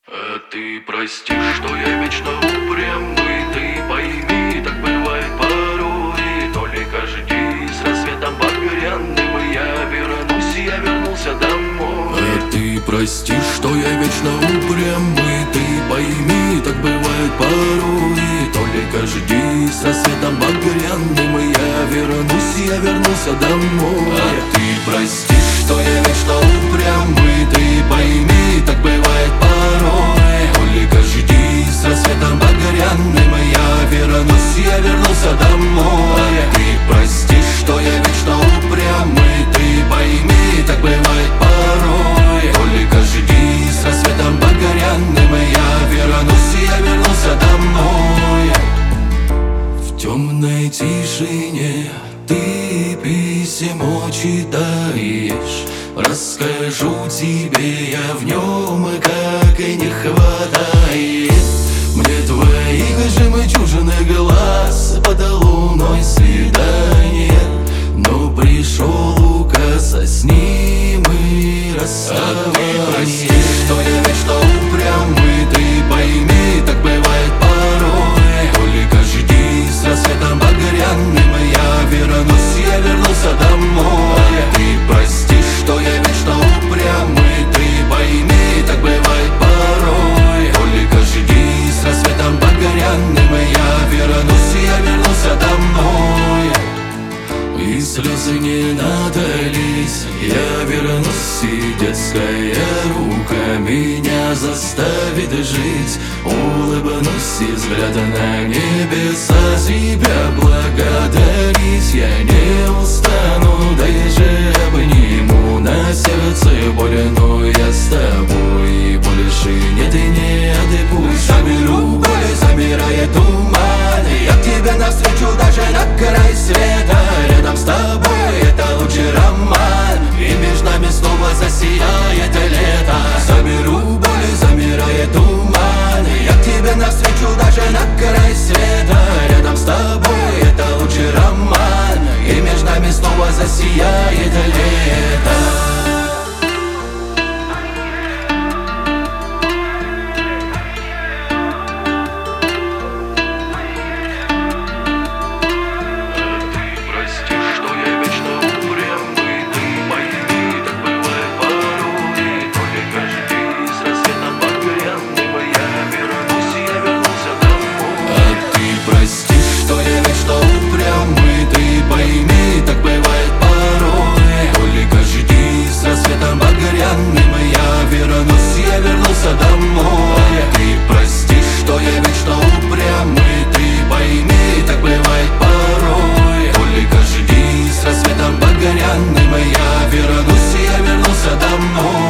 А ты прости, что я вечно упрямый, ты пойми, так бывает порой. Только жди, с рассветом багряным я вернулся домой. А ты прости, что я вечно упрямый, ты пойми, так бывает порой. Только жди, с рассветом багряным я вернулся домой. А ты прости, что я вечно упрямый, ты пойми, так бывает порой. Только жди, с рассветом багряным я вернулся домой. А ты прости, что я вечно упрямый, ты пойми, так бывает порой. Только жди, с рассветом багряным я вернулся домой. В темной тишине ты письмо читаешь, расскажу тебе я в нем, как и не хватает мне твоих жемчужных глаз под луной свидание. Но пришел указ, а с ним и расставание. А ты прости, что я вечно упрямый, ты пойми, так бывает порой. Только жди, с рассветом багряным я вернулся домой. А ты прости, что я вечно упрямый, ты пойми, так бывает порой. Только жди, с рассветом багряным я вернулся домой. И слезы не надались, я вернусь, и детская рука меня заставит жить. Улыбнусь, и взгляд на небеса себя благодарить. Я не устану, даже обниму, на сердце боль, но я с тобой больше нет и не отпущу. Заберу боль, замирает туман, я к тебе навстречу даже на край света. Рядом с тобой это лучший роман, и между нами снова засияет лето. Заберу боль, замирает туман, я к тебе навстречу даже на край света. Рядом с тобой это лучший роман, и между нами снова засияет лето. Я вернулся домой. Ты прости, что я вечно упрямый, ты пойми, так бывает порой. Только жди, с рассветом багряным я вернулся домой.